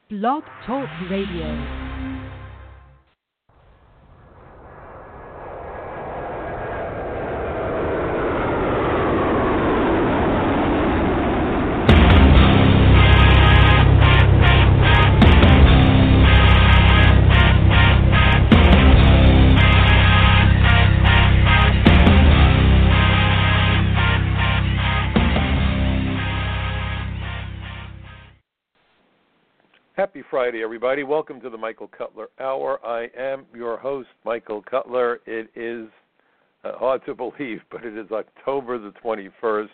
Blog Talk Radio. Happy Friday, everybody. Welcome to the Michael Cutler Hour. I am your host, Michael Cutler. It is hard to believe, but it is October the 21st,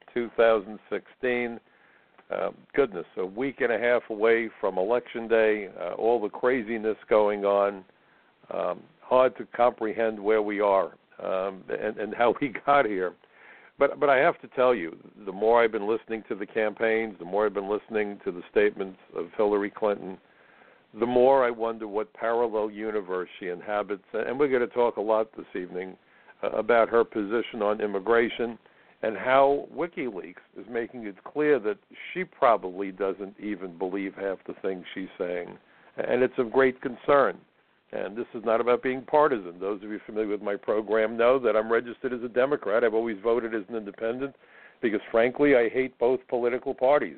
2016. Goodness, a week and a half away from Election Day, all the craziness going on. Hard to comprehend where we are and how we got here. But I have to tell you, the more I've been listening to the campaigns, the more I've been listening to the statements of Hillary Clinton, the more I wonder what parallel universe she inhabits. And we're going to talk a lot this evening about her position on immigration and how WikiLeaks is making it clear that she probably doesn't even believe half the things she's saying. And it's of great concern. And this is not about being partisan. Those of you familiar with my program know that I'm registered as a Democrat. I've always voted as an independent because, frankly, I hate both political parties.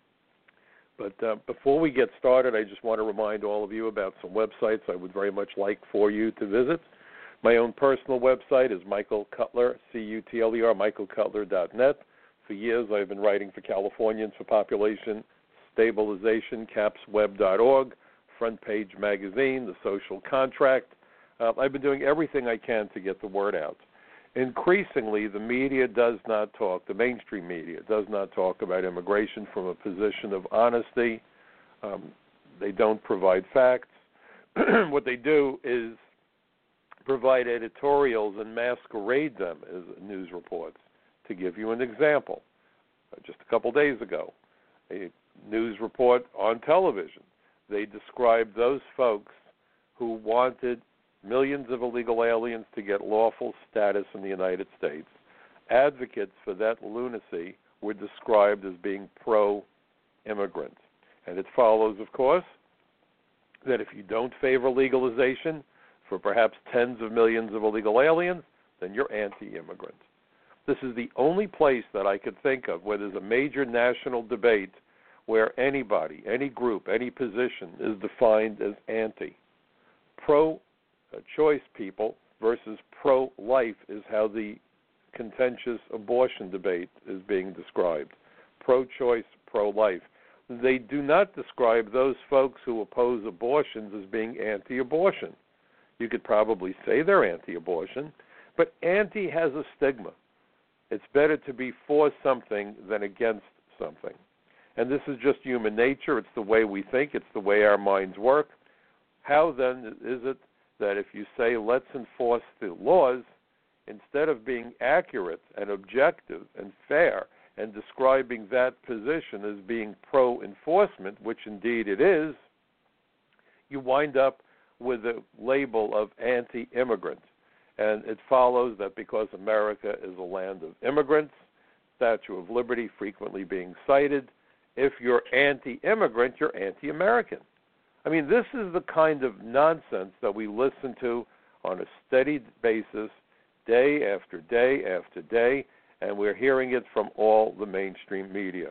But before we get started, I just want to remind all of you about some websites I would very much like for you to visit. My own personal website is Michael Cutler, C-U-T-L-E-R, michaelcutler.net. For years, I've been writing for Californians for Population Stabilization, capsweb.org. Front Page Magazine, The Social Contract. I've been doing everything I can to get the word out. Increasingly, the media does not talk, the mainstream media does not talk about immigration from a position of honesty. They don't provide facts. What they do is provide editorials and masquerade them as news reports. To give you an example, just a couple days ago, a news report on television, they described those folks who wanted millions of illegal aliens to get lawful status in the United States. Advocates for that lunacy were described as being pro-immigrant. And it follows, of course, that if you don't favor legalization for perhaps tens of millions of illegal aliens, then you're anti-immigrant. This is the only place that I could think of where there's a major national debate where anybody, any group, any position is defined as anti. Pro-choice people versus pro-life is how the contentious abortion debate is being described. Pro-choice, pro-life. They do not describe those folks who oppose abortions as being anti-abortion. You could probably say they're anti-abortion, but anti has a stigma. It's better to be for something than against something. And this is just human nature. It's the way we think. It's the way our minds work. How then is it that if you say let's enforce the laws, instead of being accurate and objective and fair and describing that position as being pro-enforcement, which indeed it is, you wind up with a label of anti-immigrant. And it follows that because America is a land of immigrants, Statue of Liberty frequently being cited, if you're anti-immigrant, you're anti-American. I mean, this is the kind of nonsense that we listen to on a steady basis, day after day after day, and we're hearing it from all the mainstream media.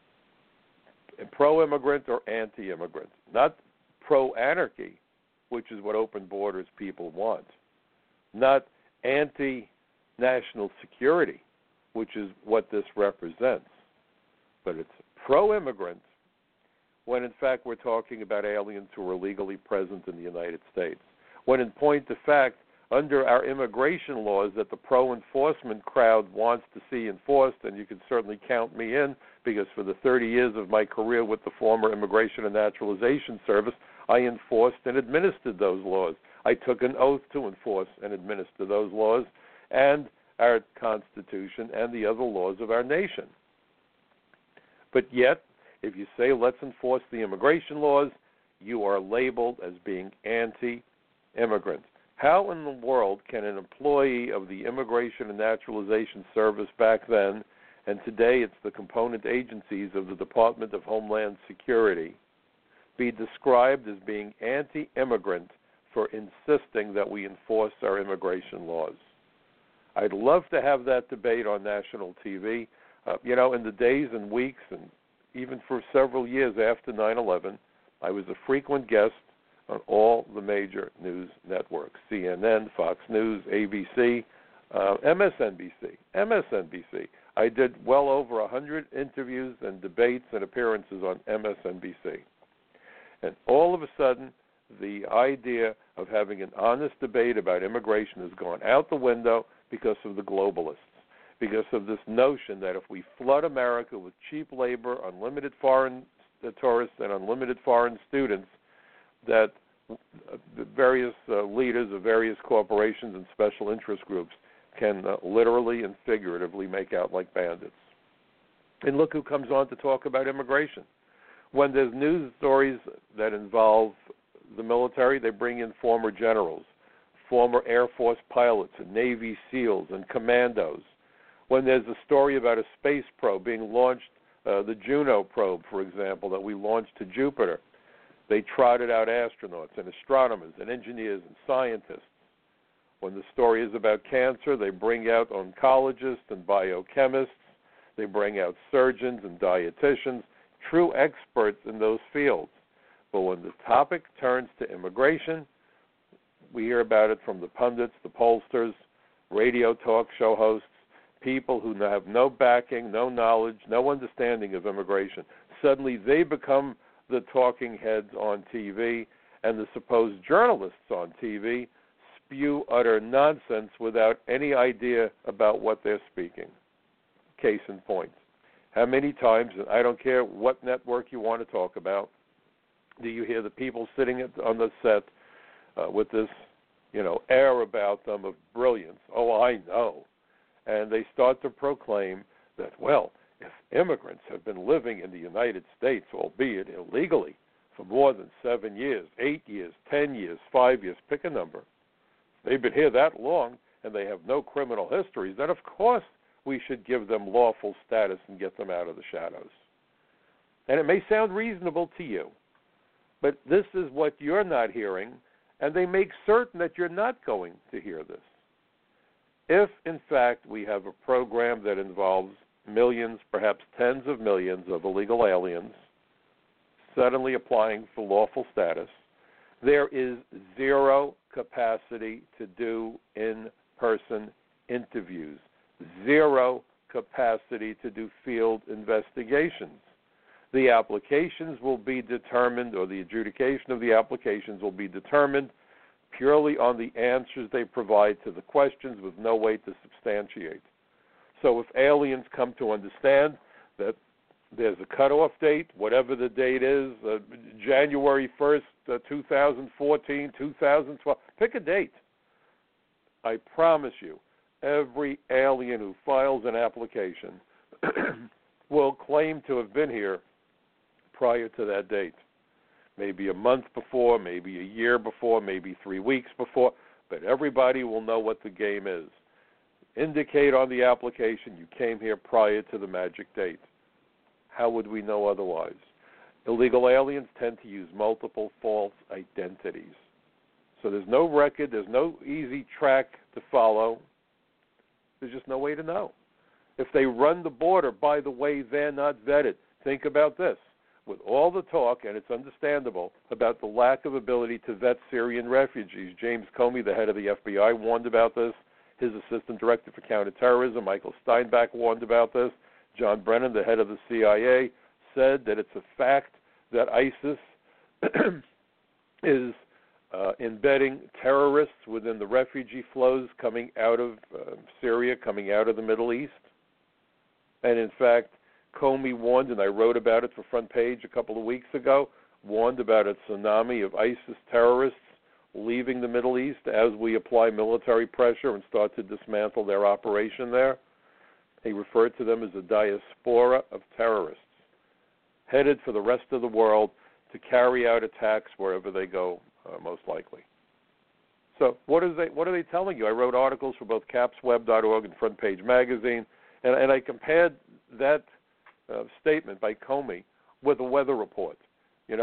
Pro-immigrant or anti-immigrant, not pro-anarchy, which is what open borders people want, not anti-national security, which is what this represents, but it's pro-immigrant when in fact we're talking about aliens who are illegally present in the United States. When in point of fact, under our immigration laws that the pro-enforcement crowd wants to see enforced, and you can certainly count me in because for the 30 years of my career with the former Immigration and Naturalization Service, I enforced and administered those laws. I took an oath to enforce and administer those laws and our Constitution and the other laws of our nation. But yet, if you say let's enforce the immigration laws, you are labeled as being anti-immigrant. How in the world can an employee of the Immigration and Naturalization Service back then, and today it's the component agencies of the Department of Homeland Security, be described as being anti-immigrant for insisting that we enforce our immigration laws. I'd love to have that debate on national TV. In the days and weeks and even for several years after 9/11, I was a frequent guest on all the major news networks, CNN, Fox News, ABC, MSNBC. I did well over 100 interviews and debates and appearances on MSNBC. And all of a sudden, the idea of having an honest debate about immigration has gone out the window because of the globalists, because of this notion that if we flood America with cheap labor, unlimited foreign tourists, and unlimited foreign students, that the various leaders of various corporations and special interest groups can literally and figuratively make out like bandits. And look who comes on to talk about immigration. When there's news stories that involve the military, they bring in former generals, former Air Force pilots, and Navy SEALs, and commandos. When there's a story about a space probe being launched, the Juno probe, for example, that we launched to Jupiter, they trotted out astronauts and astronomers and engineers and scientists. When the story is about cancer, they bring out oncologists and biochemists. They bring out surgeons and dietitians, true experts in those fields. But when the topic turns to immigration, we hear about it from the pundits, the pollsters, radio talk show hosts, people who have no backing, no knowledge, no understanding of immigration. Suddenly they become the talking heads on TV, and the supposed journalists on TV spew utter nonsense without any idea about what they're speaking. Case in point. How many times, and I don't care what network you want to talk about, do you hear the people sitting on the set with this, air about them of brilliance? Oh, I know. And they start to proclaim that, well, if immigrants have been living in the United States, albeit illegally, for more than 7 years, 8 years, 10 years, 5 years, pick a number, they've been here that long and they have no criminal histories, then of course we should give them lawful status and get them out of the shadows. And it may sound reasonable to you, but this is what you're not hearing, and they make certain that you're not going to hear this. If, in fact, we have a program that involves millions, perhaps tens of millions of illegal aliens suddenly applying for lawful status, there is zero capacity to do in-person interviews, zero capacity to do field investigations. The applications will be determined, or the adjudication of the applications will be determined purely on the answers they provide to the questions with no way to substantiate. So if aliens come to understand that there's a cutoff date, whatever the date is, January 1st, 2014, 2012, pick a date. I promise you, every alien who files an application will claim to have been here prior to that date. Maybe a month before, maybe a year before, maybe 3 weeks before, but everybody will know what the game is. Indicate on the application you came here prior to the magic date. How would we know otherwise? Illegal aliens tend to use multiple false identities. So there's no record, there's no easy track to follow. There's just no way to know. If they run the border, by the way, they're not vetted. Think about this. With all the talk, and it's understandable, about the lack of ability to vet Syrian refugees, James Comey, the head of the FBI, warned about this. His assistant director for counterterrorism, Michael Steinbach, warned about this. John Brennan, the head of the CIA, said that it's a fact that ISIS is embedding terrorists within the refugee flows coming out of Syria, coming out of the Middle East. And in fact, Comey warned, and I wrote about it for Front Page a couple of weeks ago, warned about a tsunami of ISIS terrorists leaving the Middle East as we apply military pressure and start to dismantle their operation there. He referred to them as a diaspora of terrorists, headed for the rest of the world to carry out attacks wherever they go, most likely. So what are they telling you? I wrote articles for both capsweb.org and Front Page Magazine, and I compared that statement by Comey with a weather report.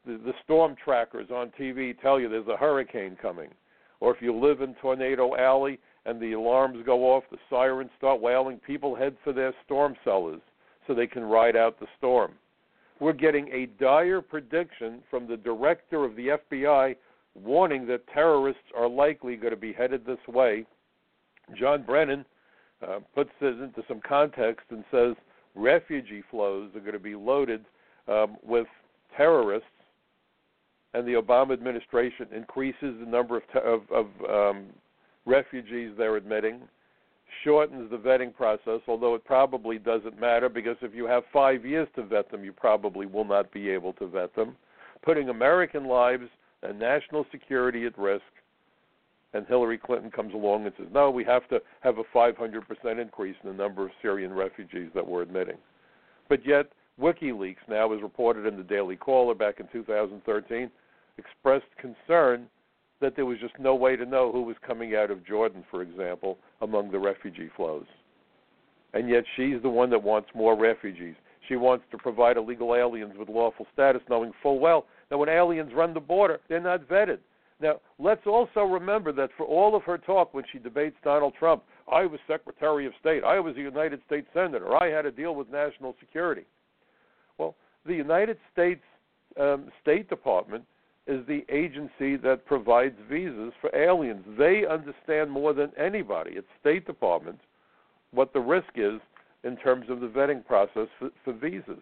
the storm trackers on TV tell you there's a hurricane coming. Or if you live in Tornado Alley and the alarms go off, the sirens start wailing, people head for their storm cellars so they can ride out the storm. We're getting a dire prediction from the director of the FBI warning that terrorists are likely going to be headed this way. John Brennan puts this into some context and says refugee flows are going to be loaded with terrorists, and the Obama administration increases the number of refugees they're admitting, shortens the vetting process, although it probably doesn't matter because if you have 5 years to vet them, you probably will not be able to vet them, putting American lives and national security at risk. And Hillary Clinton comes along and says, no, we have to have a 500% increase in the number of Syrian refugees that we're admitting. But yet, WikiLeaks now, as reported in the Daily Caller back in 2013, expressed concern that there was just no way to know who was coming out of Jordan, for example, among the refugee flows. And yet she's the one that wants more refugees. She wants to provide illegal aliens with lawful status, knowing full well that when aliens run the border, they're not vetted. Now, let's also remember that for all of her talk when she debates Donald Trump, I was Secretary of State, I was a United States Senator, I had to deal with national security. Well, the United States State Department is the agency that provides visas for aliens. They understand more than anybody, it's State Department, what the risk is in terms of the vetting process for visas.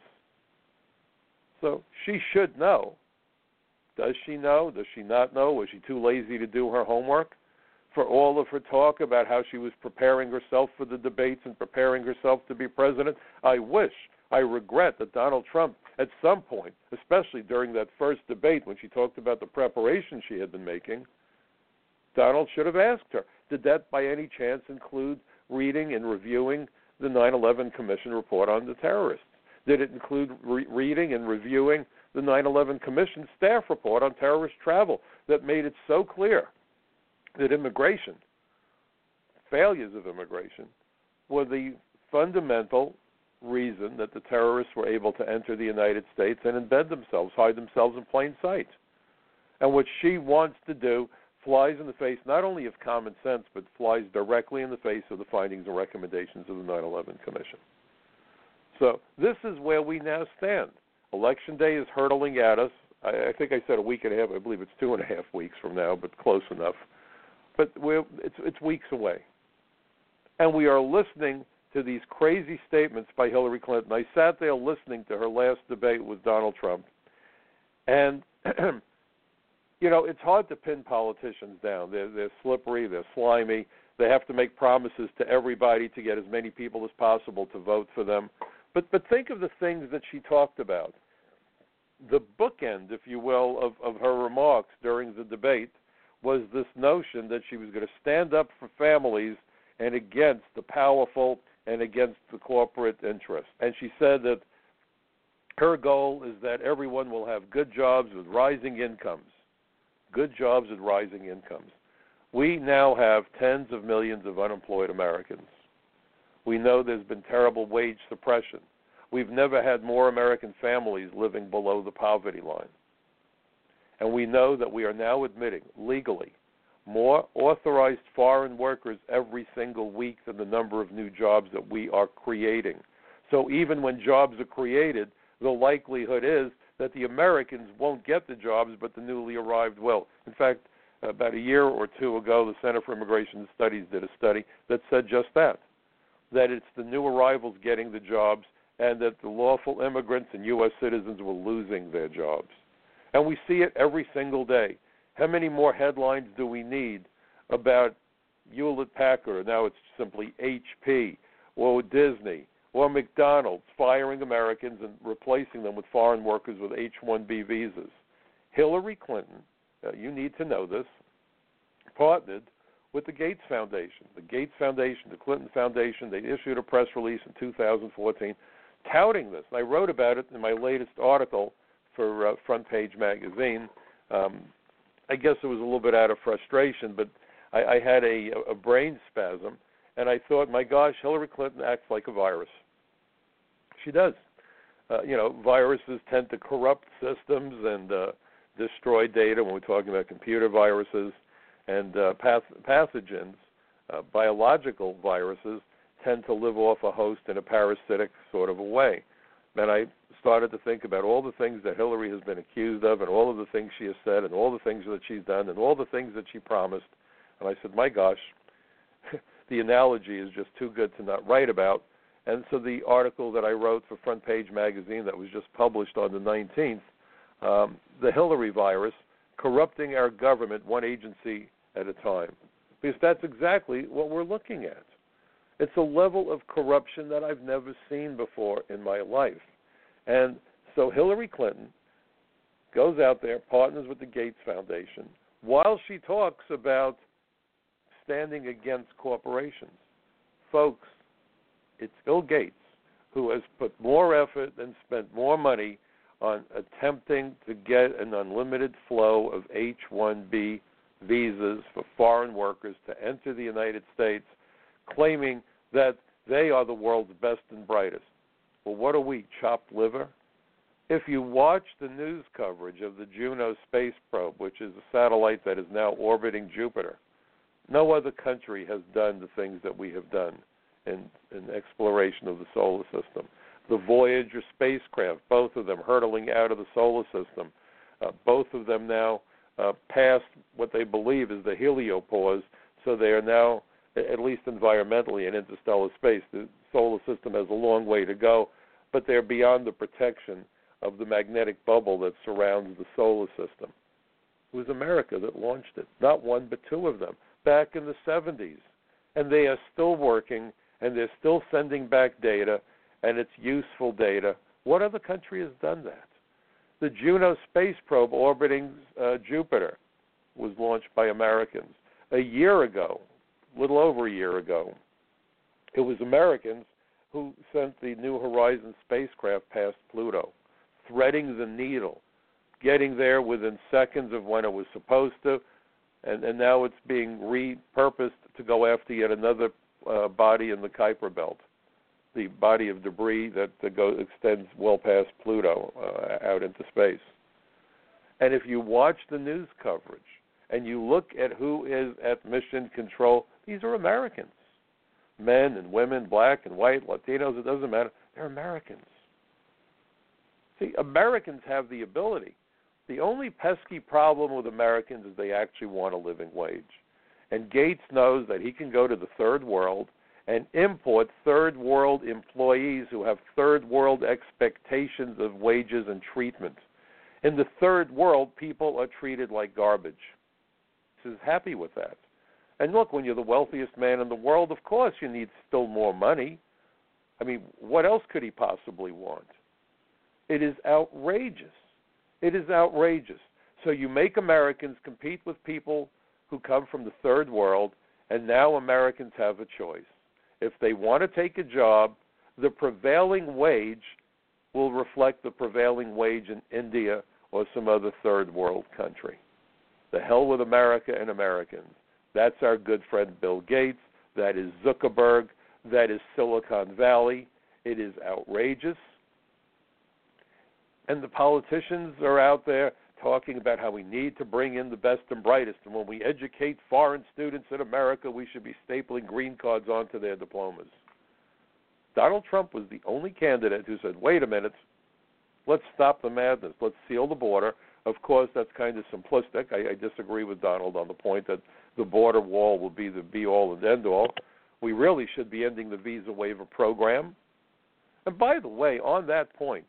So she should know. Does she know? Does she not know? Was she too lazy to do her homework? For all of her talk about how she was preparing herself for the debates and preparing herself to be president, I regret that Donald Trump, at some point, especially during that first debate when she talked about the preparation she had been making, Donald should have asked her, did that by any chance include reading and reviewing the 9/11 Commission report on the terrorists? Did it include reading and reviewing the 9/11 Commission staff report on terrorist travel that made it so clear that immigration, failures of immigration, were the fundamental reason that the terrorists were able to enter the United States and embed themselves, hide themselves in plain sight? And what she wants to do flies in the face not only of common sense, but flies directly in the face of the findings and recommendations of the 9/11 Commission. So this is where we now stand. Election day is hurtling at us. I think I said a week and a half. I believe it's 2.5 weeks from now, but close enough. But it's weeks away. And we are listening to these crazy statements by Hillary Clinton. I sat there listening to her last debate with Donald Trump. And, it's hard to pin politicians down. They're slippery. They're slimy. They have to make promises to everybody to get as many people as possible to vote for them. But think of the things that she talked about. The bookend, if you will, of her remarks during the debate was this notion that she was going to stand up for families and against the powerful and against the corporate interests. And she said that her goal is that everyone will have good jobs with rising incomes. Good jobs with rising incomes. We now have tens of millions of unemployed Americans. We know there's been terrible wage suppression. We've never had more American families living below the poverty line. And we know that we are now admitting, legally, more authorized foreign workers every single week than the number of new jobs that we are creating. So even when jobs are created, the likelihood is that the Americans won't get the jobs, but the newly arrived will. In fact, about a year or two ago, the Center for Immigration Studies did a study that said just that it's the new arrivals getting the jobs and that the lawful immigrants and U.S. citizens were losing their jobs. And we see it every single day. How many more headlines do we need about Hewlett-Packard, now it's simply HP, or Disney, or McDonald's firing Americans and replacing them with foreign workers with H-1B visas? Hillary Clinton, you need to know this, partnered with the Gates Foundation. The Gates Foundation, the Clinton Foundation, they issued a press release in 2014 touting this. And I wrote about it in my latest article for Front Page Magazine. I guess it was a little bit out of frustration, but I had a brain spasm, and I thought, my gosh, Hillary Clinton acts like a virus. She does. Viruses tend to corrupt systems and destroy data when we're talking about computer viruses. And pathogens, biological viruses, tend to live off a host in a parasitic sort of a way. And I started to think about all the things that Hillary has been accused of and all of the things she has said and all the things that she's done and all the things that she promised. And I said, my gosh, the analogy is just too good to not write about. And so the article that I wrote for Front Page Magazine that was just published on the 19th, the Hillary virus, corrupting our government one agency at a time. Because that's exactly what we're looking at. It's a level of corruption that I've never seen before in my life. And so Hillary Clinton goes out there, partners with the Gates Foundation, while she talks about standing against corporations. Folks, it's Bill Gates who has put more effort and spent more money on attempting to get an unlimited flow of H-1B visas for foreign workers to enter the United States, claiming that they are the world's best and brightest. Well, what are we, chopped liver? If you watch the news coverage of the Juno space probe, which is a satellite that is now orbiting Jupiter, no other country has done the things that we have done in exploration of the solar system. The Voyager spacecraft, both of them hurtling out of the solar system, both of them now past what they believe is the heliopause, so they are now, at least environmentally, in interstellar space. The solar system has a long way to go, but they're beyond the protection of the magnetic bubble that surrounds the solar system. It was America that launched it, not one but two of them, back in the 70s. And they are still working, and they're still sending back data, and it's useful data. What other country has done that? The Juno space probe orbiting Jupiter was launched by Americans. A year ago, a little over a year ago, it was Americans who sent the New Horizons spacecraft past Pluto, threading the needle, getting there within seconds of when it was supposed to, and now it's being repurposed to go after yet another body in the Kuiper Belt, the body of debris that extends well past Pluto out into space. And if you watch the news coverage and you look at who is at mission control, these are Americans. Men and women, black and white, Latinos, it doesn't matter. They're Americans. See, Americans have the ability. The only pesky problem with Americans is they actually want a living wage. And Gates knows that he can go to the third world and import third world employees who have third world expectations of wages and treatment. In the third world, people are treated like garbage. He's happy with that. And look, when you're the wealthiest man in the world, of course you need still more money. I mean, what else could he possibly want? It is outrageous. It is outrageous. So you make Americans compete with people who come from the third world, and now Americans have a choice. If they want to take a job, the prevailing wage will reflect the prevailing wage in India or some other third world country. The hell with America and Americans. That's our good friend Bill Gates. That is Zuckerberg. That is Silicon Valley. It is outrageous. And the politicians are out there talking about how we need to bring in the best and brightest. And when we educate foreign students in America, we should be stapling green cards onto their diplomas. Donald Trump was the only candidate who said, wait a minute, let's stop the madness. Let's seal the border. Of course, that's kind of simplistic. I disagree with Donald on the point that the border wall will be the be-all and end-all. We really should be ending the visa waiver program. And by the way, on that point,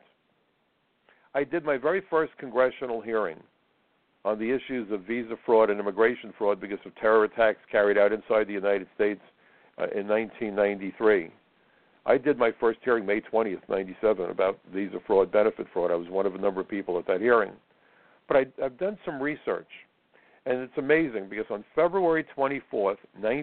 I did my very first congressional hearing on the issues of visa fraud and immigration fraud because of terror attacks carried out inside the United States in 1993. I did my first hearing May 20th, 97, about visa fraud, benefit fraud. I was one of a number of people at that hearing. But I've done some research, and it's amazing because on February 24th,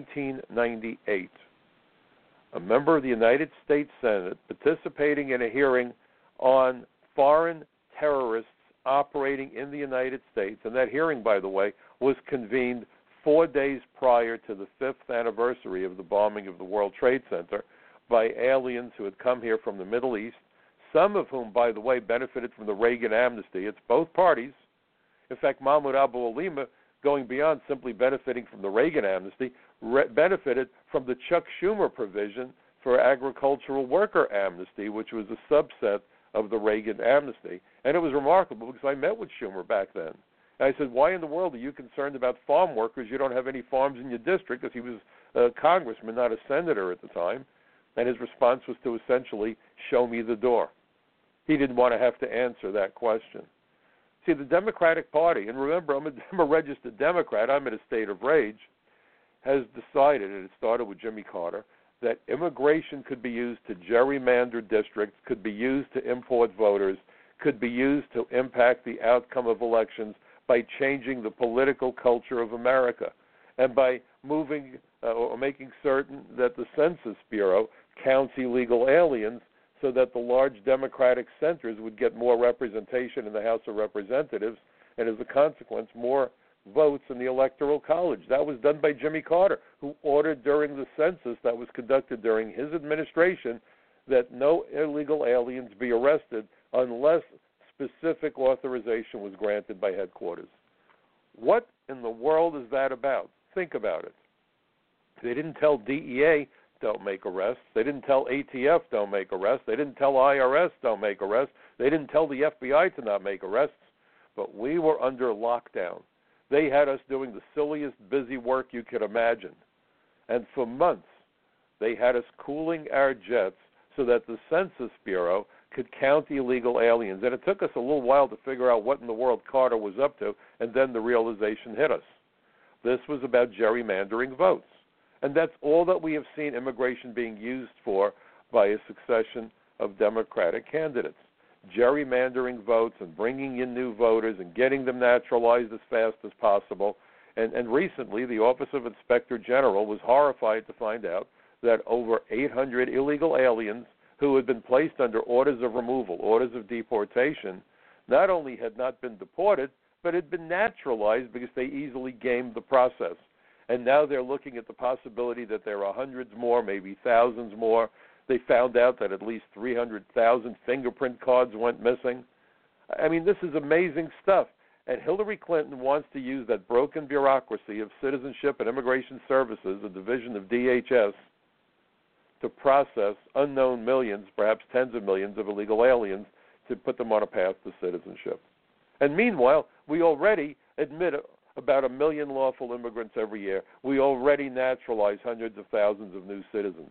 1998, a member of the United States Senate participating in a hearing on foreign terrorists operating in the United States, and that hearing, by the way, was convened 4 days prior to the 5th anniversary of the bombing of the World Trade Center by aliens who had come here from the Middle East, some of whom, by the way, benefited from the Reagan amnesty. It's both parties. In fact, Mahmoud Abu-Alima, going beyond simply benefiting from the Reagan amnesty, benefited from the Chuck Schumer provision for agricultural worker amnesty, which was a subset of the Reagan amnesty. And it was remarkable because I met with Schumer back then. And I said, why in the world are you concerned about farm workers? You don't have any farms in your district, because he was a congressman, not a senator at the time. And his response was to essentially show me the door. He didn't want to have to answer that question. See, the Democratic Party, and remember, I'm a registered Democrat, I'm in a state of rage, has decided, and it started with Jimmy Carter, that immigration could be used to gerrymander districts, could be used to import voters, could be used to impact the outcome of elections by changing the political culture of America, and by moving or making certain that the Census Bureau counts illegal aliens so that the large Democratic centers would get more representation in the House of Representatives, and as a consequence, more votes in the Electoral College. That was done by Jimmy Carter, who ordered during the census that was conducted during his administration that no illegal aliens be arrested unless specific authorization was granted by headquarters. What in the world is that about? Think about it. They didn't tell DEA, don't make arrests. They didn't tell ATF, don't make arrests. They didn't tell IRS, don't make arrests. They didn't tell the FBI to not make arrests. But we were under lockdown. They had us doing the silliest busy work you could imagine. And for months, they had us cooling our jets so that the Census Bureau could count illegal aliens. And it took us a little while to figure out what in the world Carter was up to, and then the realization hit us. This was about gerrymandering votes. And that's all that we have seen immigration being used for by a succession of Democratic candidates. Gerrymandering votes and bringing in new voters and getting them naturalized as fast as possible. And recently, the Office of Inspector General was horrified to find out that over 800 illegal aliens who had been placed under orders of removal, orders of deportation, not only had not been deported, but had been naturalized because they easily gamed the process. And now they're looking at the possibility that there are hundreds more, maybe thousands more. They found out that at least 300,000 fingerprint cards went missing. I mean, this is amazing stuff. And Hillary Clinton wants to use that broken bureaucracy of Citizenship and Immigration Services, a division of DHS, to process unknown millions, perhaps tens of millions of illegal aliens to put them on a path to citizenship. And meanwhile, we already admit about 1 million lawful immigrants every year. We already naturalize hundreds of thousands of new citizens.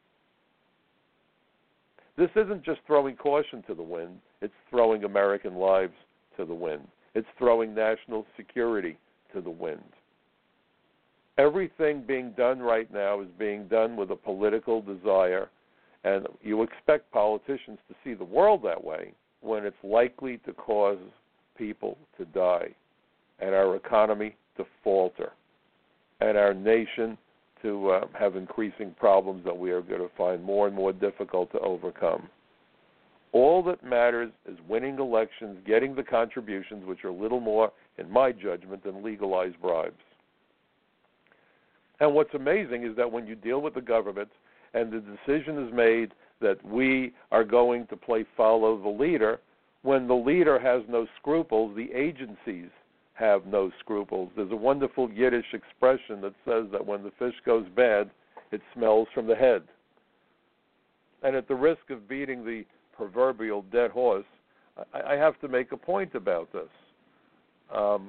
This isn't just throwing caution to the wind. It's throwing American lives to the wind. It's throwing national security to the wind. Everything being done right now is being done with a political desire, and you expect politicians to see the world that way when it's likely to cause people to die, and our economy to falter, and our nation to have increasing problems that we are going to find more and more difficult to overcome. All that matters is winning elections, getting the contributions, which are little more, in my judgment, than legalized bribes. And what's amazing is that when you deal with the government and the decision is made that we are going to play follow the leader, when the leader has no scruples, the agencies have no scruples. There's a wonderful Yiddish expression that says that when the fish goes bad, it smells from the head. And at the risk of beating the proverbial dead horse, I have to make a point about this. I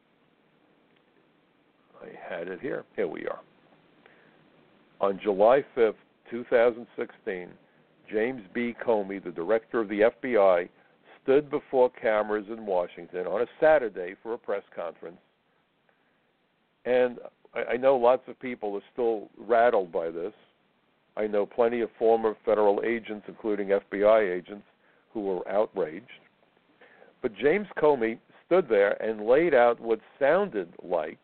had it here. Here we are. On July 5th, 2016, James B. Comey, the director of the FBI, stood before cameras in Washington on a Saturday for a press conference. And I know lots of people are still rattled by this. I know plenty of former federal agents, including FBI agents, who were outraged. But James Comey stood there and laid out what sounded like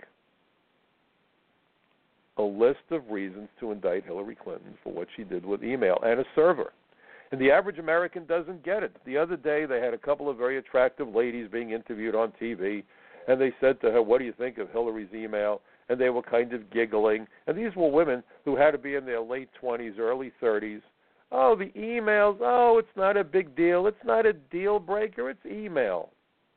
a list of reasons to indict Hillary Clinton for what she did with email and a server. And the average American doesn't get it. The other day they had a couple of very attractive ladies being interviewed on TV, and they said to her, "What do you think of Hillary's email?" And they were kind of giggling. And these were women who had to be in their late 20s, early 30s, Oh, the emails, oh, it's not a big deal. It's not a deal breaker. It's email.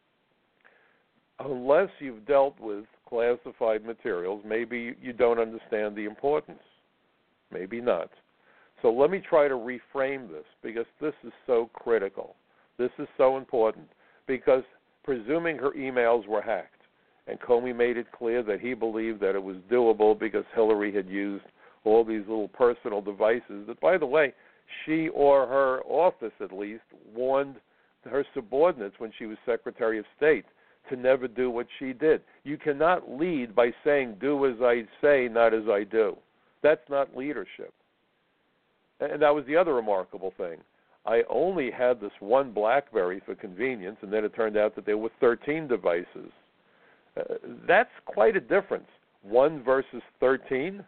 Unless you've dealt with classified materials, maybe you don't understand the importance. Maybe not. So let me try to reframe this, because this is so critical. This is so important, because presuming her emails were hacked, and Comey made it clear that he believed that it was doable because Hillary had used all these little personal devices that, by the way, she or her office at least warned her subordinates when she was Secretary of State to never do what she did. You cannot lead by saying, do as I say, not as I do. That's not leadership. And that was the other remarkable thing. I only had this one BlackBerry for convenience, and then it turned out that there were 13 devices. That's quite a difference. 1 versus 13?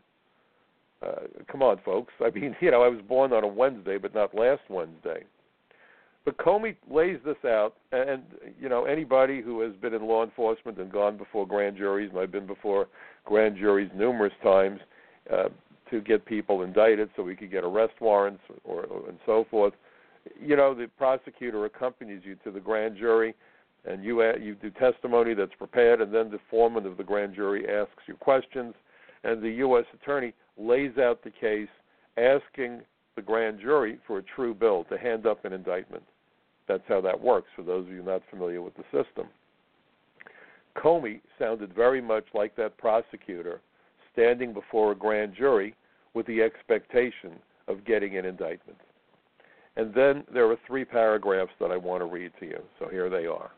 Come on, folks. I mean, I was born on a Wednesday, but not last Wednesday. But Comey lays this out, and, anybody who has been in law enforcement and gone before grand juries, and I've been before grand juries numerous times to get people indicted so we could get arrest warrants and so forth, the prosecutor accompanies you to the grand jury, and you do testimony that's prepared, and then the foreman of the grand jury asks you questions, and the U.S. attorney lays out the case, asking the grand jury for a true bill to hand up an indictment. That's how that works, for those of you not familiar with the system. Comey sounded very much like that prosecutor standing before a grand jury with the expectation of getting an indictment. And then there are 3 paragraphs that I want to read to you, so here they are.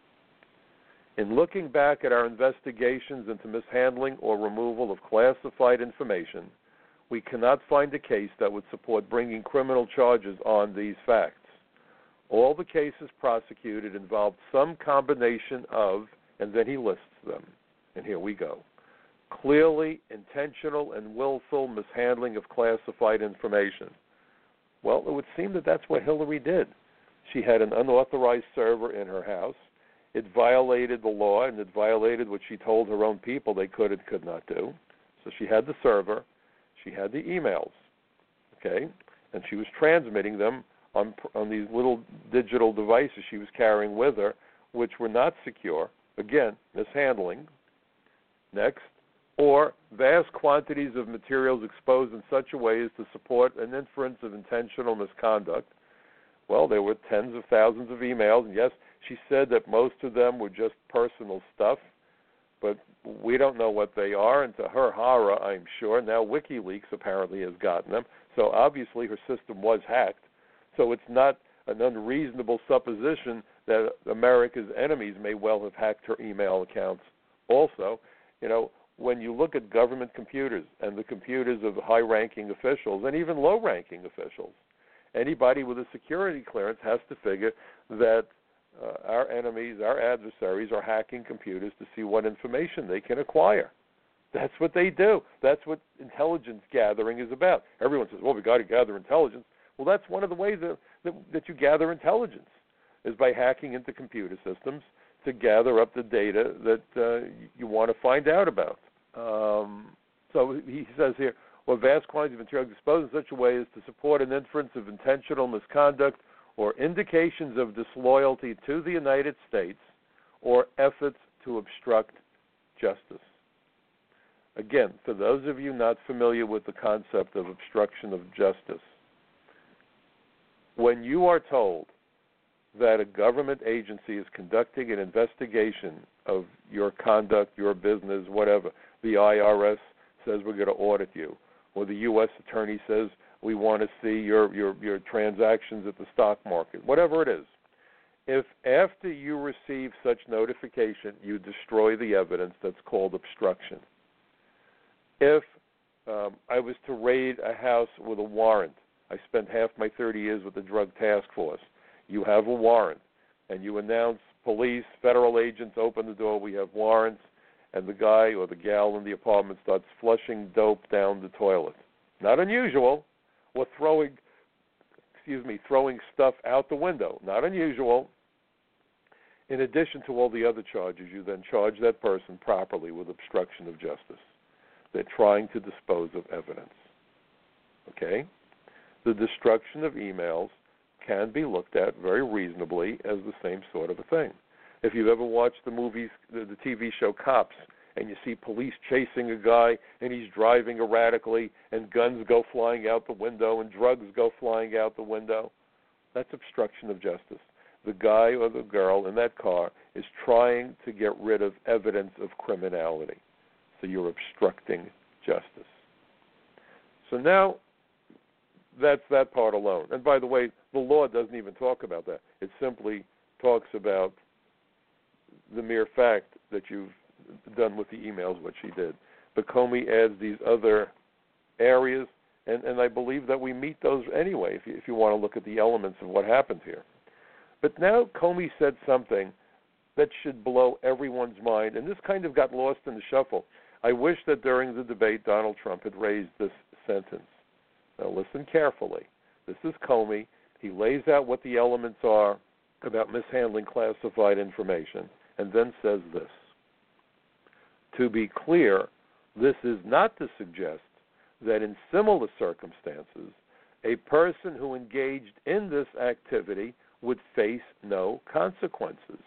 In looking back at our investigations into mishandling or removal of classified information, we cannot find a case that would support bringing criminal charges on these facts. All the cases prosecuted involved some combination of, and then he lists them, and here we go, clearly intentional and willful mishandling of classified information. Well, it would seem that that's what Hillary did. She had an unauthorized server in her house. It violated the law, and it violated what she told her own people they could and could not do. So she had the server, she had the emails, okay, and she was transmitting them on these little digital devices she was carrying with her, which were not secure. Again, mishandling. Next, or vast quantities of materials exposed in such a way as to support an inference of intentional misconduct. Well, there were tens of thousands of emails, and yes, she said that most of them were just personal stuff, but we don't know what they are, and to her horror, I'm sure, now WikiLeaks apparently has gotten them, so obviously her system was hacked, so it's not an unreasonable supposition that America's enemies may well have hacked her email accounts. Also, when you look at government computers and the computers of high-ranking officials and even low-ranking officials, anybody with a security clearance has to figure that our enemies, our adversaries, are hacking computers to see what information they can acquire. That's what they do. That's what intelligence gathering is about. Everyone says, well, we got to gather intelligence. Well, that's one of the ways that you gather intelligence, is by hacking into computer systems to gather up the data that you want to find out about. So he says here, well, vast quantities of material exposed in such a way as to support an inference of intentional misconduct or indications of disloyalty to the United States or efforts to obstruct justice. Again, for those of you not familiar with the concept of obstruction of justice, when you are told that a government agency is conducting an investigation of your conduct, your business, whatever, the IRS says we're going to audit you, or the U.S. attorney says we want to see your transactions at the stock market, whatever it is, if after you receive such notification you destroy the evidence, that's called obstruction. If I was to raid a house with a warrant, I spent half my 30 years with the Drug Task Force, you have a warrant, and you announce, police, federal agents, open the door, we have warrants, and the guy or the gal in the apartment starts flushing dope down the toilet. Not unusual. Or throwing stuff out the window. Not unusual. In addition to all the other charges, you then charge that person properly with obstruction of justice. They're trying to dispose of evidence. Okay? the destruction of emails can be looked at very reasonably as the same sort of a thing. If you've ever watched the movies, the TV show Cops, and you see police chasing a guy and he's driving erratically and guns go flying out the window and drugs go flying out the window, that's obstruction of justice. The guy or the girl in that car is trying to get rid of evidence of criminality. So you're obstructing justice. So now that's that part alone. And by the way, the law doesn't even talk about that. It simply talks about the mere fact that you've done with the emails what she did. But Comey adds these other areas, and I believe that we meet those anyway if you want to look at the elements of what happened here. But now Comey said something that should blow everyone's mind, and this kind of got lost in the shuffle. I wish that during the debate Donald Trump had raised this sentence. Now listen carefully. This is Comey. He lays out what the elements are about mishandling classified information, and then says this. To be clear, this is not to suggest that in similar circumstances, a person who engaged in this activity would face no consequences.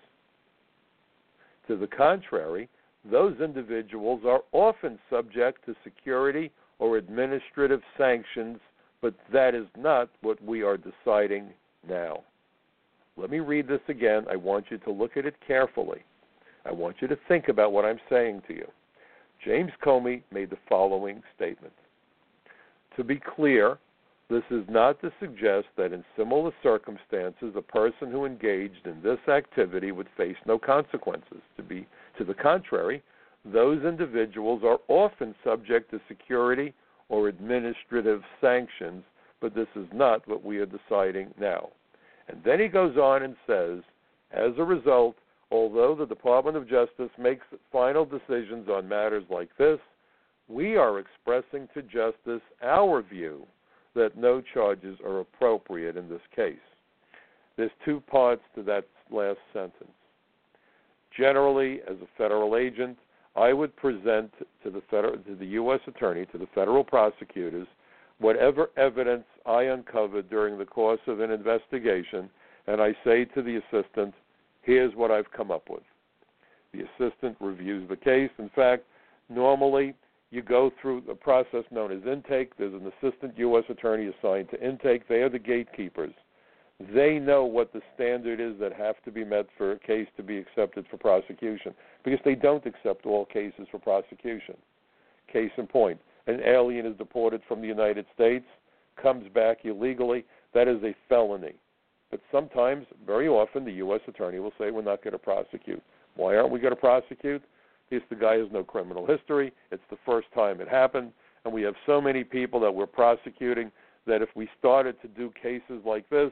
To the contrary, those individuals are often subject to security or administrative sanctions, but that is not what we are deciding now. Let me read this again. I want you to look at it carefully. I want you to think about what I'm saying to you. James Comey made the following statement. To be clear, this is not to suggest that in similar circumstances a person who engaged in this activity would face no consequences. To the contrary, those individuals are often subject to security or administrative sanctions, but this is not what we are deciding now. And then he goes on and says, as a result, although the Department of Justice makes final decisions on matters like this, we are expressing to Justice our view that no charges are appropriate in this case. There's two parts to that last sentence. Generally, as a federal agent, I would present to the U.S. Attorney, to the federal prosecutors, whatever evidence I uncovered during the course of an investigation, and I say to the assistant, here's what I've come up with. The assistant reviews the case. In fact, normally you go through a process known as intake. There's an assistant U.S. attorney assigned to intake. They are the gatekeepers. They know what the standard is that have to be met for a case to be accepted for prosecution, because they don't accept all cases for prosecution. Case in point, an alien is deported from the United States, comes back illegally. That is a felony. But sometimes, very often, the U.S. attorney will say, we're not going to prosecute. Why aren't we going to prosecute? Because the guy has no criminal history. It's the first time it happened. And we have so many people that we're prosecuting that if we started to do cases like this,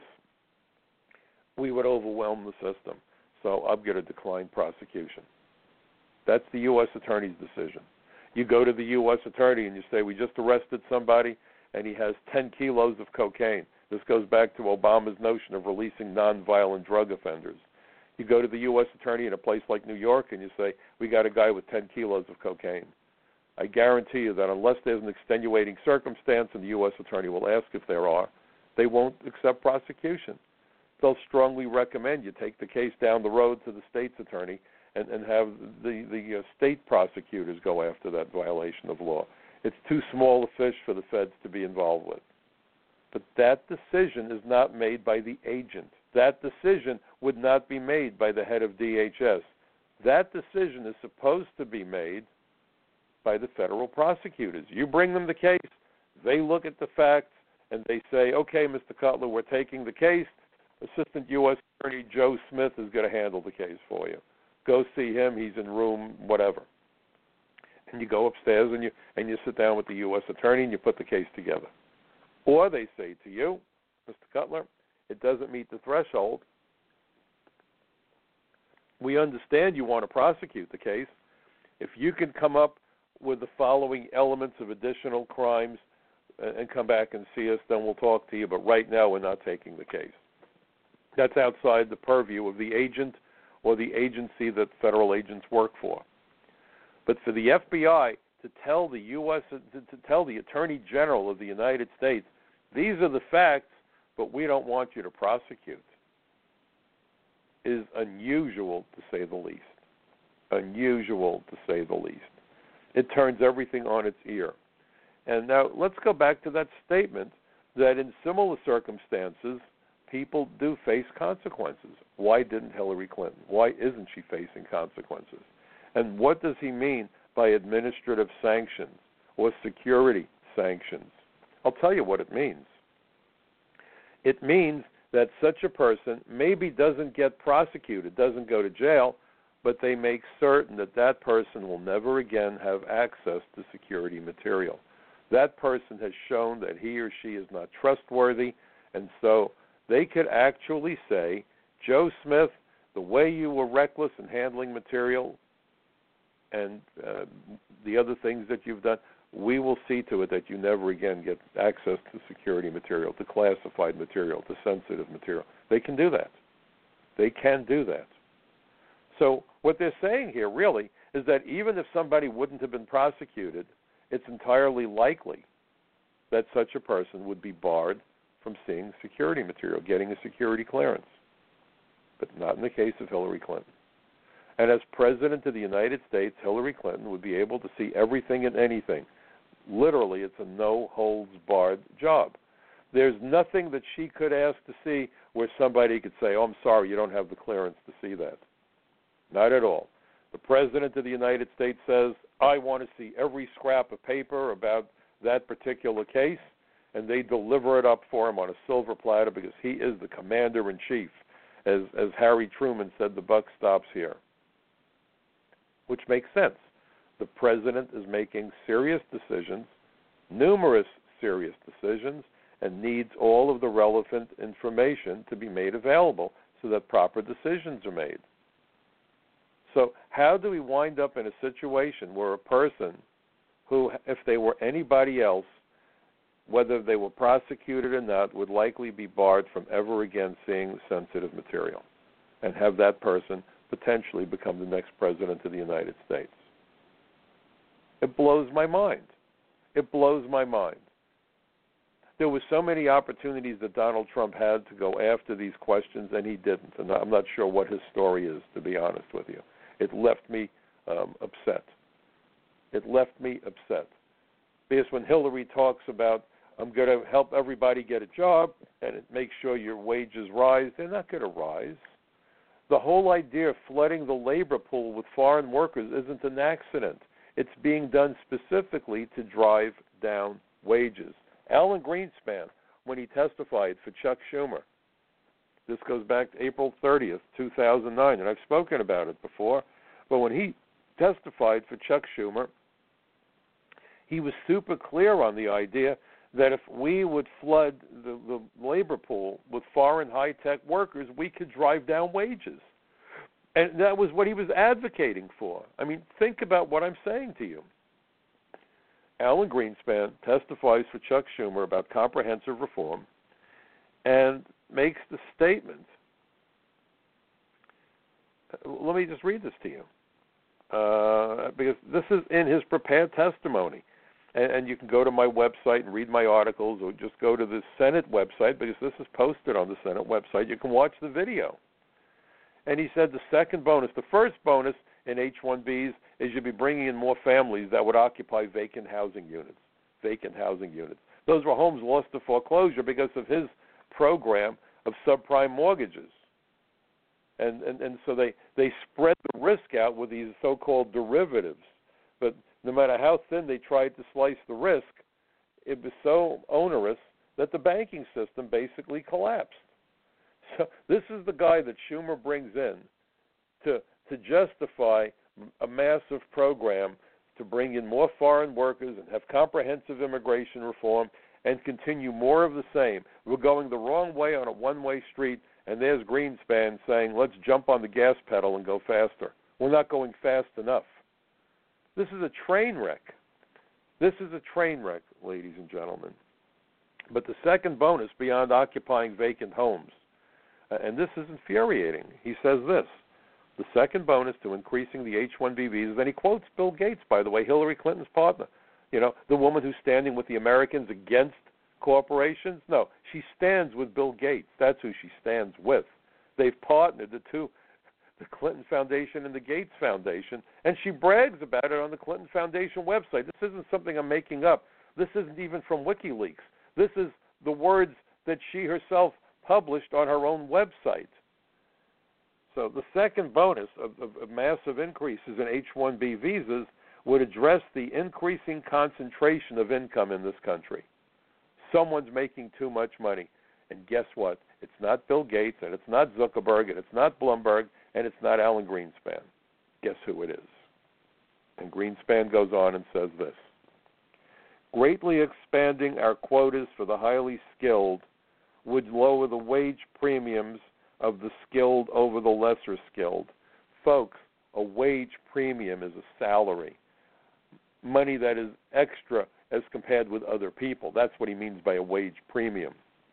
we would overwhelm the system. So I'm going to decline prosecution. That's the U.S. attorney's decision. You go to the U.S. attorney and you say, we just arrested somebody and he has 10 kilos of cocaine. This goes back to Obama's notion of releasing nonviolent drug offenders. You go to the U.S. attorney in a place like New York and you say, we got a guy with 10 kilos of cocaine. I guarantee you that unless there's an extenuating circumstance, and the U.S. attorney will ask if there are, they won't accept prosecution. They'll strongly recommend you take the case down the road to the state's attorney and have the state prosecutors go after that violation of law. It's too small a fish for the feds to be involved with. But that decision is not made by the agent. That decision would not be made by the head of DHS. That decision is supposed to be made by the federal prosecutors. You bring them the case, they look at the facts, and they say, okay, Mr. Cutler, we're taking the case. Assistant U.S. Attorney Joe Smith is going to handle the case for you. Go see him. He's in room whatever. And you go upstairs and you sit down with the U.S. Attorney and you put the case together. Or they say to you, Mr. Cutler, it doesn't meet the threshold. We understand you want to prosecute the case. If you can come up with the following elements of additional crimes and come back and see us, then we'll talk to you. But right now we're not taking the case. That's outside the purview of the agent or the agency that federal agents work for. But for the FBI to tell the U.S. to tell the Attorney General of the United States, these are the facts, but we don't want you to prosecute, is unusual to say the least. Unusual to say the least. It turns everything on its ear. And now let's go back to that statement that in similar circumstances, people do face consequences. Why didn't Hillary Clinton? Why isn't she facing consequences? And what does he mean by administrative sanctions or security sanctions? I'll tell you what it means. It means that such a person maybe doesn't get prosecuted, doesn't go to jail, but they make certain that that person will never again have access to security material. That person has shown that he or she is not trustworthy, and so they could actually say, Joe Smith, the way you were reckless in handling material and the other things that you've done, we will see to it that you never again get access to security material, to classified material, to sensitive material. They can do that. They can do that. So what they're saying here really is that even if somebody wouldn't have been prosecuted, it's entirely likely that such a person would be barred from seeing security material, getting a security clearance, but not in the case of Hillary Clinton. And as President of the United States, Hillary Clinton would be able to see everything and anything. Literally, it's a no-holds-barred job. There's nothing that she could ask to see where somebody could say, oh, I'm sorry, you don't have the clearance to see that. Not at all. The President of the United States says, I want to see every scrap of paper about that particular case, and they deliver it up for him on a silver platter because he is the commander-in-chief. As Harry Truman said, the buck stops here. Which makes sense. The President is making serious decisions, numerous serious decisions, and needs all of the relevant information to be made available so that proper decisions are made. So how do we wind up in a situation where a person who, if they were anybody else, whether they were prosecuted or not, would likely be barred from ever again seeing sensitive material and have that person potentially become the next President of the United States? It blows my mind. It blows my mind. There were so many opportunities that Donald Trump had to go after these questions, and he didn't. And I'm not sure what his story is, to be honest with you. It left me upset. It left me upset. Because when Hillary talks about, I'm going to help everybody get a job and it makes sure your wages rise, they're not going to rise. The whole idea of flooding the labor pool with foreign workers isn't an accident. It's being done specifically to drive down wages. Alan Greenspan, when he testified for Chuck Schumer, this goes back to April 30th, 2009, and I've spoken about it before, but when he testified for Chuck Schumer, he was super clear on the idea that if we would flood the labor pool with foreign high-tech workers, we could drive down wages. And that was what he was advocating for. I mean, think about what I'm saying to you. Alan Greenspan testifies for Chuck Schumer about comprehensive reform and makes the statement. Let me just read this to you, because this is in his prepared testimony. And you can go to my website and read my articles, or just go to the Senate website, because this is posted on the Senate website. You can watch the video. And he said the second bonus, the first bonus in H-1Bs is you'll be bringing in more families that would occupy vacant housing units. Those were homes lost to foreclosure because of his program of subprime mortgages. And so they spread the risk out with these so-called derivatives. But no matter how thin they tried to slice the risk, it was so onerous that the banking system basically collapsed. So this is the guy that Schumer brings in to justify a massive program to bring in more foreign workers and have comprehensive immigration reform and continue more of the same. We're going the wrong way on a one-way street, and there's Greenspan saying, let's jump on the gas pedal and go faster. We're not going fast enough. This is a train wreck. This is a train wreck, ladies and gentlemen. But the second bonus, beyond occupying vacant homes, and this is infuriating, he says this, the second bonus to increasing the H-1B visas, and he quotes Bill Gates, by the way, Hillary Clinton's partner, you know, the woman who's standing with the Americans against corporations? No, she stands with Bill Gates. That's who she stands with. They've partnered, the two, the Clinton Foundation and the Gates Foundation, and she brags about it on the Clinton Foundation website. This isn't something I'm making up. This isn't even from WikiLeaks. This is the words that she herself published on her own website. So the second bonus of massive increases in H-1B visas would address the increasing concentration of income in this country. Someone's making too much money. And guess what? It's not Bill Gates, and it's not Zuckerberg, and it's not Bloomberg, and it's not Alan Greenspan. Guess who it is? And Greenspan goes on and says this: greatly expanding our quotas for the highly skilled would lower the wage premiums of the skilled over the lesser skilled. Folks, a wage premium is a salary, money that is extra as compared with other people. That's what he means by a wage premium.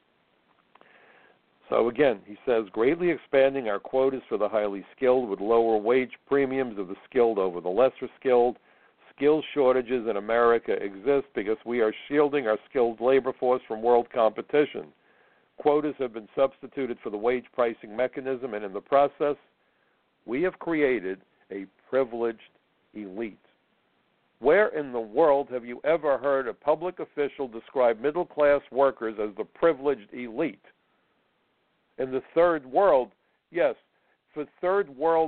So again, he says, greatly expanding our quotas for the highly skilled would lower wage premiums of the skilled over the lesser skilled. Skill shortages in America exist because we are shielding our skilled labor force from world competition. Quotas have been substituted for the wage pricing mechanism, and in the process, we have created a privileged elite. Where in the world have you ever heard a public official describe middle-class workers as the privileged elite? In the third world, yes, for third world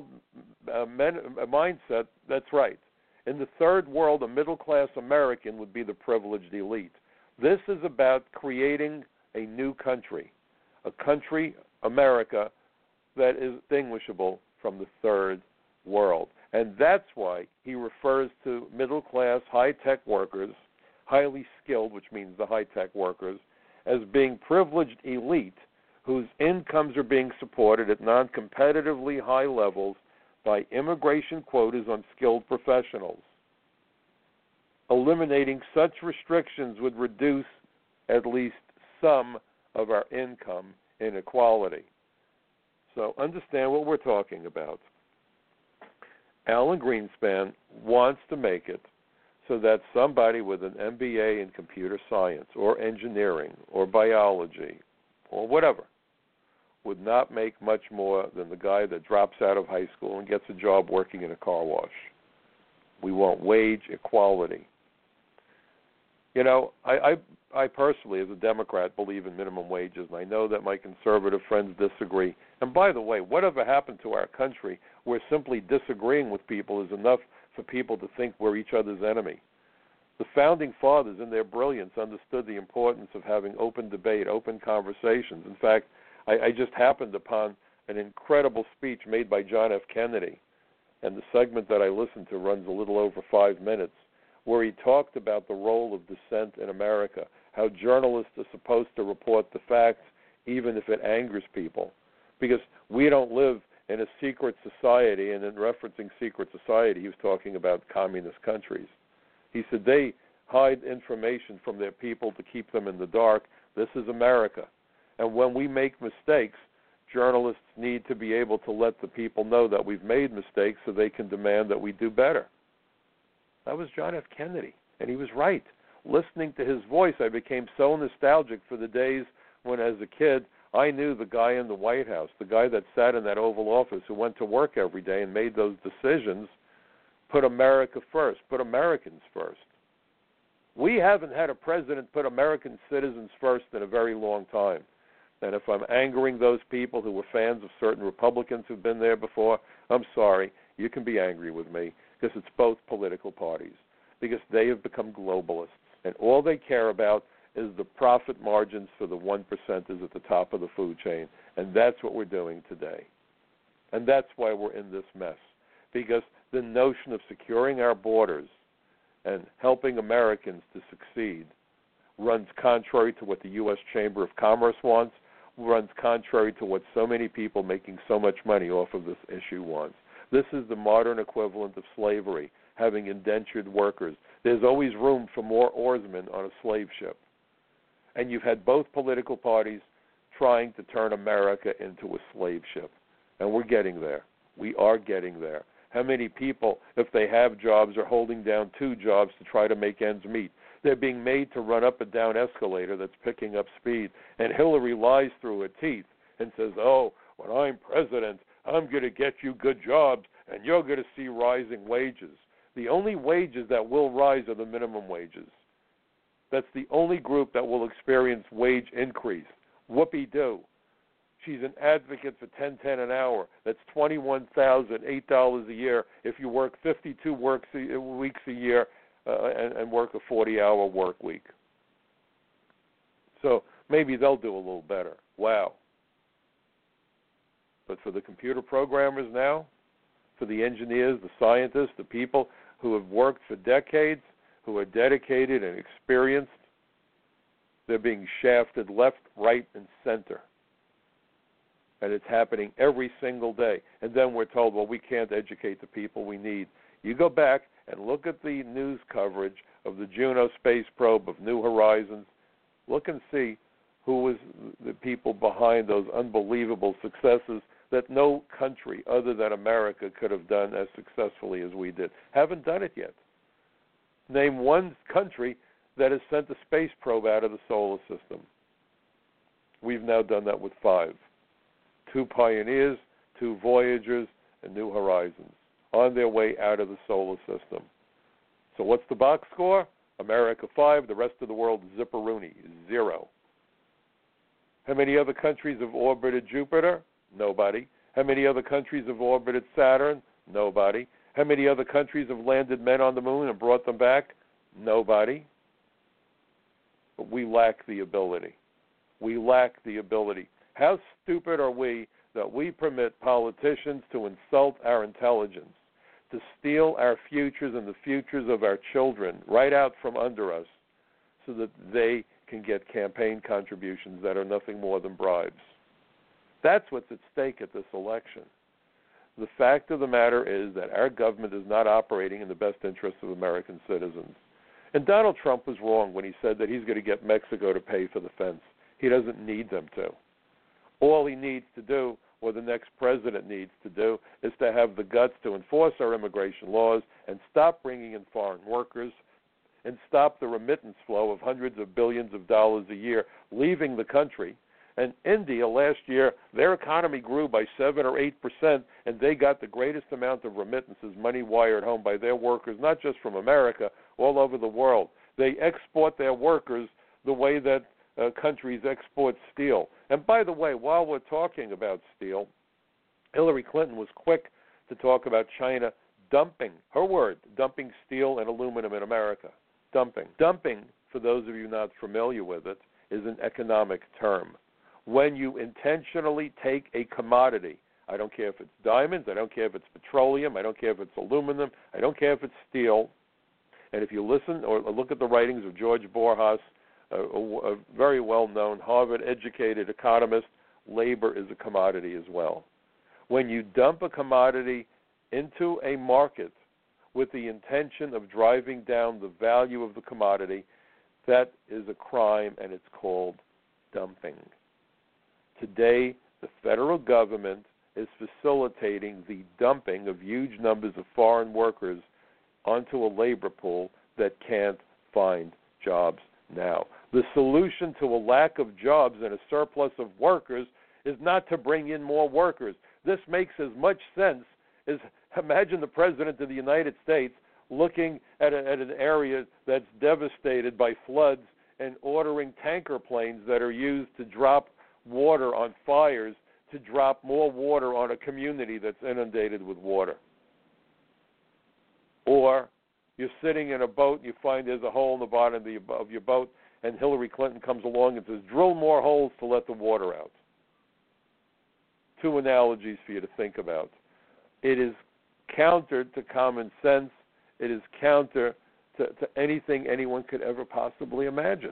mindset, that's right. In the third world, a middle-class American would be the privileged elite. This is about creating a new country, a country, America, that is distinguishable from the third world. And that's why he refers to middle-class, high-tech workers, highly skilled, which means the high-tech workers, as being privileged elite whose incomes are being supported at non-competitively high levels by immigration quotas on skilled professionals. Eliminating such restrictions would reduce at least some of our income inequality. So understand what we're talking about. Alan Greenspan wants to make it so that somebody with an MBA in computer science or engineering or biology or whatever would not make much more than the guy that drops out of high school and gets a job working in a car wash. We want wage equality. You know, I personally, as a Democrat, believe in minimum wages, and I know that my conservative friends disagree. And by the way, whatever happened to our country where simply disagreeing with people is enough for people to think we're each other's enemy? The Founding Fathers, in their brilliance, understood the importance of having open debate, open conversations. In fact, I just happened upon an incredible speech made by John F. Kennedy, and the segment that I listened to runs a little over 5 minutes, where he talked about the role of dissent in America, how journalists are supposed to report the facts even if it angers people, because we don't live in a secret society. And in referencing secret society, he was talking about communist countries. He said they hide information from their people to keep them in the dark. This is America. And when we make mistakes, journalists need to be able to let the people know that we've made mistakes so they can demand that we do better. That was John F. Kennedy, and he was right. Listening to his voice, I became so nostalgic for the days when, as a kid, I knew the guy in the White House, the guy that sat in that Oval Office who went to work every day and made those decisions, put America first, put Americans first. We haven't had a president put American citizens first in a very long time. And if I'm angering those people who were fans of certain Republicans who've been there before, I'm sorry. You can be angry with me, because it's both political parties, because they have become globalists. And all they care about is the profit margins for the 1% is at the top of the food chain. And that's what we're doing today. And that's why we're in this mess, because the notion of securing our borders and helping Americans to succeed runs contrary to what the U.S. Chamber of Commerce wants, runs contrary to what so many people making so much money off of this issue wants. This is the modern equivalent of slavery, having indentured workers. There's always room for more oarsmen on a slave ship. And you've had both political parties trying to turn America into a slave ship. And we're getting there. We are getting there. How many people, if they have jobs, are holding down 2 jobs to try to make ends meet? They're being made to run up and down escalator that's picking up speed. And Hillary lies through her teeth and says, oh, when I'm president, I'm going to get you good jobs, and you're going to see rising wages. The only wages that will rise are the minimum wages. That's the only group that will experience wage increase. Whoopee-doo. She's an advocate for $10.10 an hour. That's $21,008 a year if you work 52 weeks a year and work a 40-hour work week. So maybe they'll do a little better. Wow. But for the computer programmers now, for the engineers, the scientists, the people who have worked for decades, who are dedicated and experienced, they're being shafted left, right, and center. And it's happening every single day. And then we're told, well, we can't educate the people we need. You go back and look at the news coverage of the Juno space probe, of New Horizons. Look and see who was the people behind those unbelievable successes that no country other than America could have done as successfully as we did. Haven't done it yet. Name one country that has sent a space probe out of the solar system. We've now done that with 5. 2 Pioneers, 2 Voyagers, and New Horizons on their way out of the solar system. So what's the box score? America 5, the rest of the world zipperoonie, 0. How many other countries have orbited Jupiter? Nobody. How many other countries have orbited Saturn? Nobody. How many other countries have landed men on the moon and brought them back? Nobody. But we lack the ability. We lack the ability. How stupid are we that we permit politicians to insult our intelligence, to steal our futures and the futures of our children right out from under us so that they can get campaign contributions that are nothing more than bribes? That's what's at stake at this election. The fact of the matter is that our government is not operating in the best interests of American citizens. And Donald Trump was wrong when he said that he's going to get Mexico to pay for the fence. He doesn't need them to. All he needs to do, or the next president needs to do, is to have the guts to enforce our immigration laws and stop bringing in foreign workers and stop the remittance flow of hundreds of billions of dollars a year leaving the country. And India last year, their economy grew by 7 or 8%, and they got the greatest amount of remittances, money wired home by their workers, not just from America, all over the world. They export their workers the way that countries export steel. And by the way, while we're talking about steel, Hillary Clinton was quick to talk about China dumping, her word, dumping steel and aluminum in America. Dumping. Dumping, for those of you not familiar with it, is an economic term. When you intentionally take a commodity, I don't care if it's diamonds, I don't care if it's petroleum, I don't care if it's aluminum, I don't care if it's steel, and if you listen or look at the writings of George Borjas, a very well-known Harvard-educated economist, labor is a commodity as well. When you dump a commodity into a market with the intention of driving down the value of the commodity, that is a crime, and it's called dumping. Today, the federal government is facilitating the dumping of huge numbers of foreign workers onto a labor pool that can't find jobs now. The solution to a lack of jobs and a surplus of workers is not to bring in more workers. This makes as much sense as imagine the President of the United States looking at an area that's devastated by floods and ordering tanker planes that are used to drop water on fires to drop more water on a community that's inundated with water. Or you're sitting in a boat and you find there's a hole in the bottom of your boat, and Hillary Clinton comes along and says, drill more holes to let the water out. 2 analogies for you to think about. It is counter to common sense. It is counter to anything anyone could ever possibly imagine.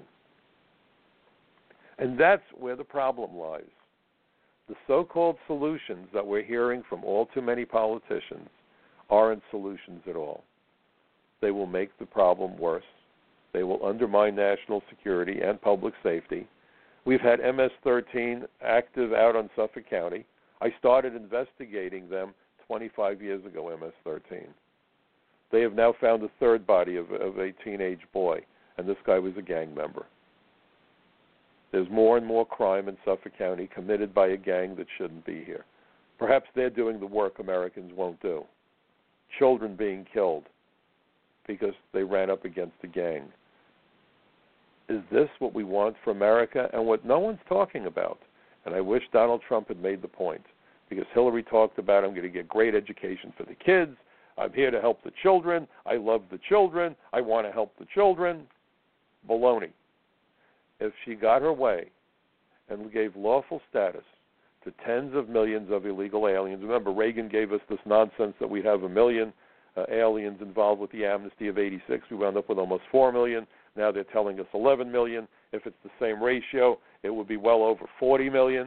And that's where the problem lies. The so-called solutions that we're hearing from all too many politicians aren't solutions at all. They will make the problem worse. They will undermine national security and public safety. We've had MS-13 active out on Suffolk County. I started investigating them 25 years ago, MS-13. They have now found a third body of a teenage boy. and this guy was a gang member. There's more and more crime in Suffolk County committed by a gang that shouldn't be here. Perhaps they're doing the work Americans won't do. Children being killed because they ran up against a gang. Is this what we want for America? And what no one's talking about, and I wish Donald Trump had made the point, because Hillary talked about, I'm going to get great education for the kids, I'm here to help the children, I love the children, I want to help the children. Baloney. If she got her way and gave lawful status to tens of millions of illegal aliens, remember Reagan gave us this nonsense that we'd have 1 million aliens involved with the amnesty of 86. We wound up with almost 4 million. Now they're telling us 11 million. If it's the same ratio, it would be well over 40 million.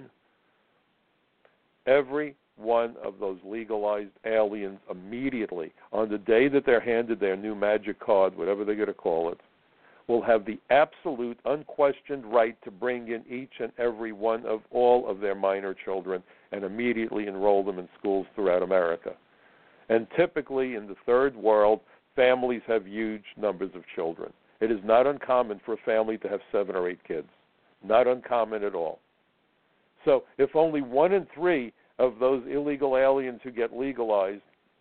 Every one of those legalized aliens immediately, on the day that they're handed their new magic card, whatever they're going to call it, will have the absolute, unquestioned right to bring in each and every one of all of their minor children and immediately enroll them in schools throughout America. And typically in the third world, families have huge numbers of children. It is not uncommon for a family to have 7 or 8 kids. Not uncommon at all. So if only 1 in 3 of those illegal aliens who get legalized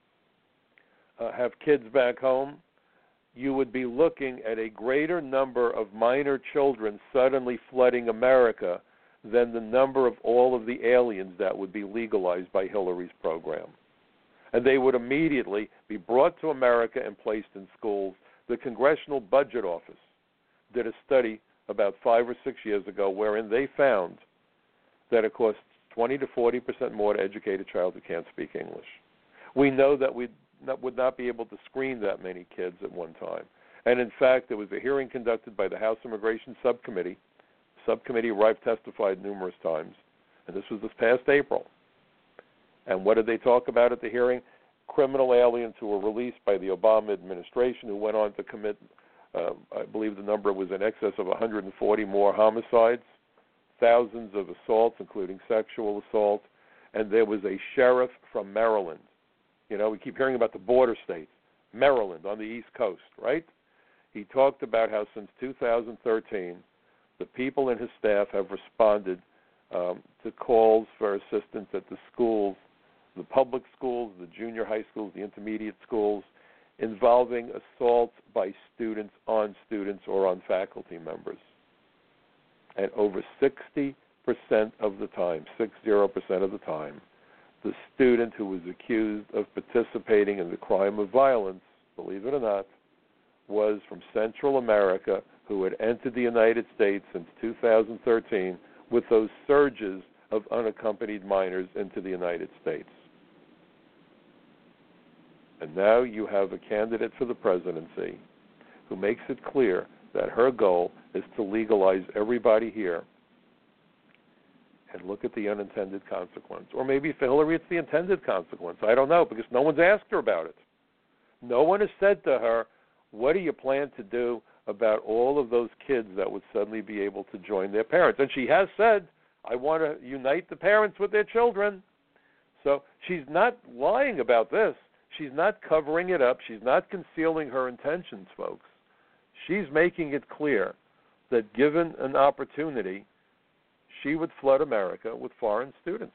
have kids back home, you would be looking at a greater number of minor children suddenly flooding America than the number of all of the aliens that would be legalized by Hillary's program. And they would immediately be brought to America and placed in schools. The Congressional Budget Office did a study about 5 or 6 years ago wherein they found that it costs 20 to 40% more to educate a child who can't speak English. We know that we would not be able to screen that many kids at one time. And in fact, there was a hearing conducted by the House Immigration Subcommittee. The subcommittee where I've testified numerous times, and this was this past April. And what did they talk about at the hearing? Criminal aliens who were released by the Obama administration who went on to commit, I believe the number was in excess of 140 more homicides, thousands of assaults, including sexual assault, and there was a sheriff from Maryland. You know, we keep hearing about the border states. Maryland on the East Coast, right? He talked about how since 2013, the people in his staff have responded to calls for assistance at the schools, the public schools, the junior high schools, the intermediate schools, involving assaults by students on students or on faculty members. And over 60% of the time, 60% of the time, the student who was accused of participating in the crime of violence, believe it or not, was from Central America who had entered the United States since 2013 with those surges of unaccompanied minors into the United States. And now you have a candidate for the presidency who makes it clear that her goal is to legalize everybody here. And look at the unintended consequence. Or maybe for Hillary it's the intended consequence. I don't know, because no one's asked her about it. No one has said to her, what do you plan to do about all of those kids that would suddenly be able to join their parents? And she has said, I want to unite the parents with their children. So she's not lying about this. She's not covering it up. She's not concealing her intentions, folks. She's making it clear that given an opportunity, she would flood America with foreign students.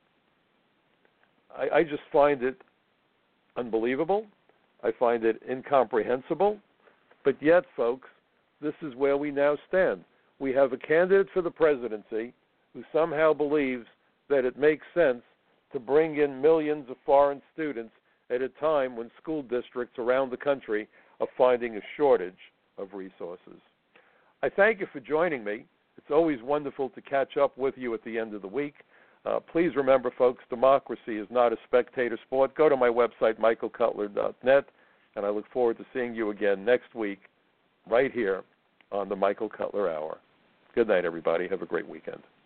I just find it unbelievable. I find it incomprehensible. But yet, folks, this is where we now stand. We have a candidate for the presidency who somehow believes that it makes sense to bring in millions of foreign students at a time when school districts around the country are finding a shortage of resources. I thank you for joining me. It's always wonderful to catch up with you at the end of the week. Please remember, folks, democracy is not a spectator sport. Go to my website, michaelcutler.net, and I look forward to seeing you again next week right here on the Michael Cutler Hour. Good night, everybody. Have a great weekend.